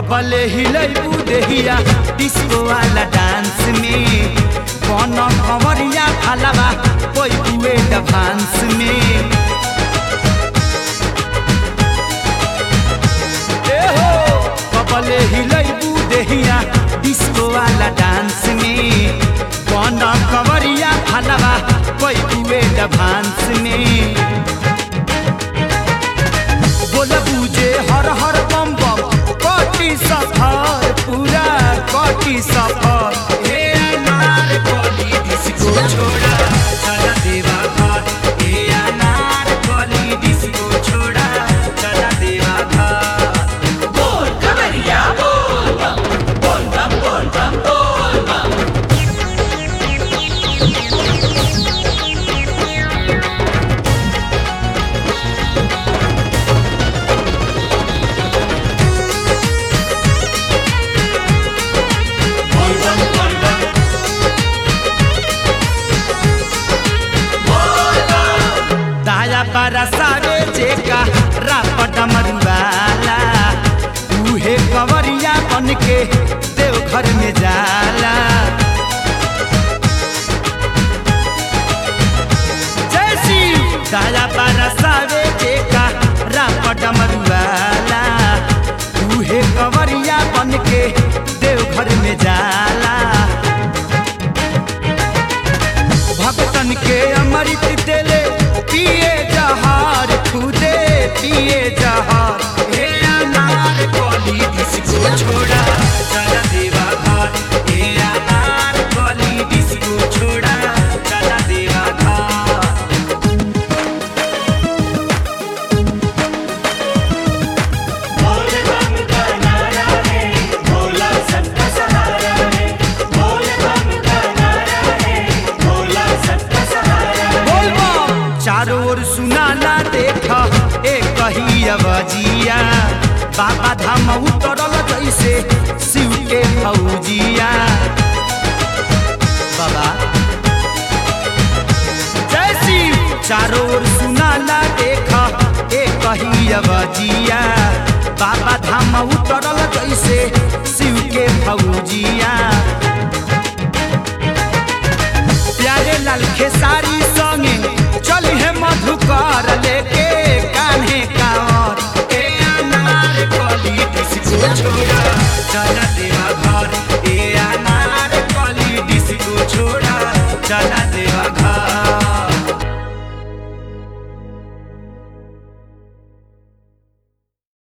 कबले हिलैबू देहिया डिस्को वाला डांस में कौन खबरिया फलावा कोई हुए डांस में कबले हिलैबू देहिया डिस्को वाला डांस में कौन खबरिया फलावा कोई हुए डांस में बोल बूझे हर हर बम बम कटी सफर पूरा कटी सफर हे अनार कली डिस्को छोड़ा चला देवा घर हे अनार कली डिस्को छोड़ा चला देवा घर बोल कमरिया बोल बम बोल बम बोल बम दाया पारा सावे जेका रापट मरुआला उहे कवरिया बन के देव घर में जाला जैसी दाया पारा सावे जेका रापट मरुआला उहे कवरिया बन के देव घर में जाला भक्तन के अमृत देले पिए जहार खुदे पिए जहार हे अनार कली डिस्को छोड़ा चला देवा घर हे अनार कली डिस्को छोड़ा चला देवा घर बोल बम का नारा है भोला सबका सहारा है बोल बम का नारा है भोला सबका सहारा है बोल बम चारों ओर सुनाला देखा एक ही अवजिया बाबा धाम उतरल जैसे शिव के फौजिया बाबा जय शिव चारों ओर सुनाला देखा एक ही अवजिया बाबा धाम उतरल जैसे शिव के फौजिया प्यारे लाल खेसारी संगे चली है मधुकर लेके कान्हे कांवर ए अनार कली डिस्को छोड़ा चला देवा घर ए अनार कली डिस्को छोड़ा चला देवा घर।